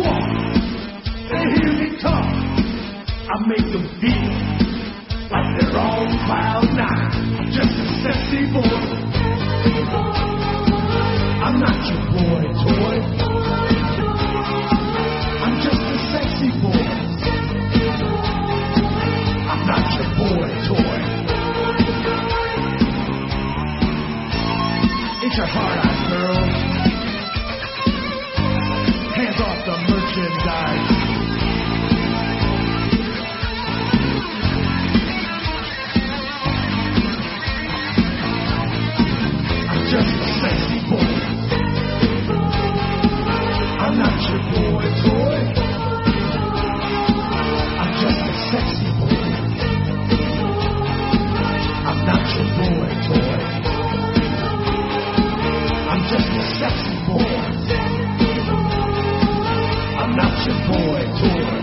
walk, they hear me talk. I make them feel like they're on cloud nine. I'm just a sexy boy. I'm not your boy toy. I'm just a sexy boy. I'm not your boy toy. It's your hard-eyed girl. Hands off the merchandise. I'm just a sexy boy. I'm not your boy toy. I'm just a sexy boy. I'm not your boy toy. I'm just a sexy boy. I'm not your boy toy.